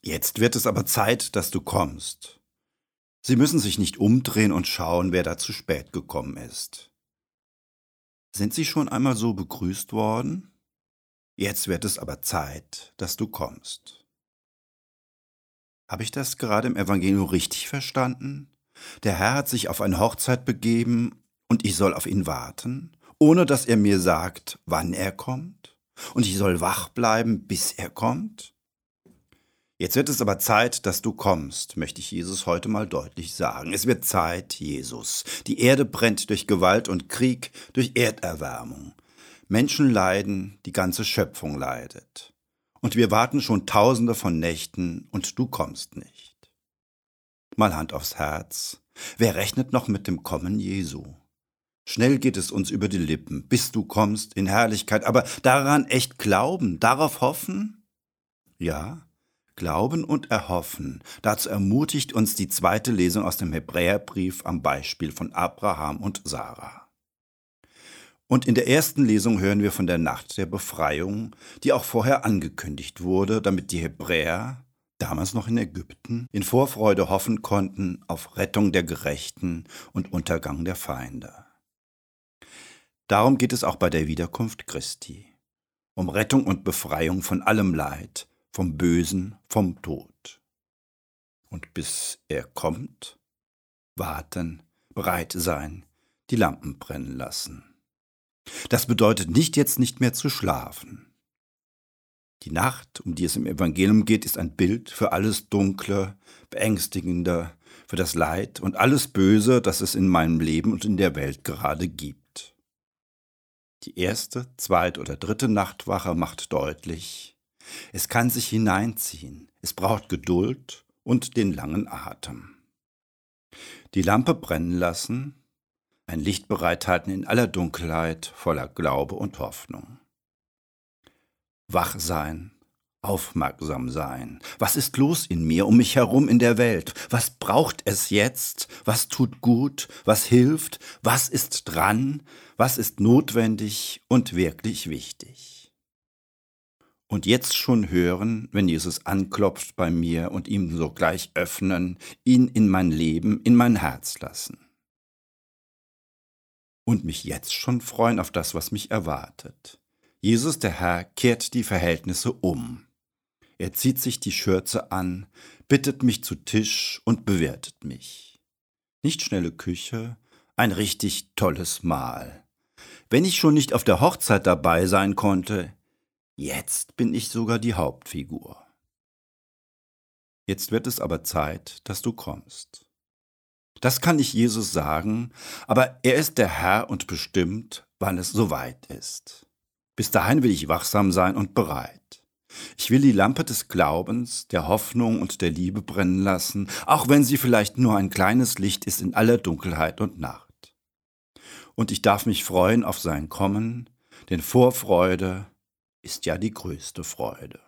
Jetzt wird es aber Zeit, dass du kommst. Sie müssen sich nicht umdrehen und schauen, wer da zu spät gekommen ist. Sind Sie schon einmal so begrüßt worden? Jetzt wird es aber Zeit, dass du kommst. Habe ich das gerade im Evangelium richtig verstanden? Der Herr hat sich auf eine Hochzeit begeben und ich soll auf ihn warten, ohne dass er mir sagt, wann er kommt? Und ich soll wach bleiben, bis er kommt? Jetzt wird es aber Zeit, dass du kommst, möchte ich Jesus heute mal deutlich sagen. Es wird Zeit, Jesus. Die Erde brennt durch Gewalt und Krieg, durch Erderwärmung. Menschen leiden, die ganze Schöpfung leidet. Und wir warten schon Tausende von Nächten und du kommst nicht. Mal Hand aufs Herz. Wer rechnet noch mit dem Kommen Jesu? Schnell geht es uns über die Lippen, bis du kommst in Herrlichkeit. Aber daran echt glauben, darauf hoffen? Ja, glauben und erhoffen. Dazu ermutigt uns die zweite Lesung aus dem Hebräerbrief am Beispiel von Abraham und Sarah. Und in der ersten Lesung hören wir von der Nacht der Befreiung, die auch vorher angekündigt wurde, damit die Hebräer, damals noch in Ägypten, in Vorfreude hoffen konnten auf Rettung der Gerechten und Untergang der Feinde. Darum geht es auch bei der Wiederkunft Christi, um Rettung und Befreiung von allem Leid, vom Bösen, vom Tod. Und bis er kommt, warten, bereit sein, die Lampen brennen lassen. Das bedeutet nicht mehr zu schlafen. Die Nacht, um die es im Evangelium geht, ist ein Bild für alles Dunkle, Beängstigende, für das Leid und alles Böse, das es in meinem Leben und in der Welt gerade gibt. Die erste, zweite oder dritte Nachtwache macht deutlich, es kann sich hineinziehen, es braucht Geduld und den langen Atem. Die Lampe brennen lassen, ein Licht bereithalten in aller Dunkelheit, voller Glaube und Hoffnung. Wach sein, aufmerksam sein. Was ist los in mir, um mich herum in der Welt? Was braucht es jetzt? Was tut gut? Was hilft? Was ist dran? Was ist notwendig und wirklich wichtig? Und jetzt schon hören, wenn Jesus anklopft bei mir und ihm sogleich öffnen, ihn in mein Leben, in mein Herz lassen. Und mich jetzt schon freuen auf das, was mich erwartet. Jesus, der Herr, kehrt die Verhältnisse um. Er zieht sich die Schürze an, bittet mich zu Tisch und bewirtet mich. Nicht schnelle Küche, ein richtig tolles Mahl. Wenn ich schon nicht auf der Hochzeit dabei sein konnte, jetzt bin ich sogar die Hauptfigur. Jetzt wird es aber Zeit, dass du kommst. Das kann ich Jesus sagen, aber er ist der Herr und bestimmt, wann es soweit ist. Bis dahin will ich wachsam sein und bereit. Ich will die Lampe des Glaubens, der Hoffnung und der Liebe brennen lassen, auch wenn sie vielleicht nur ein kleines Licht ist in aller Dunkelheit und Nacht. Und ich darf mich freuen auf sein Kommen, denn Vorfreude ist ja die größte Freude.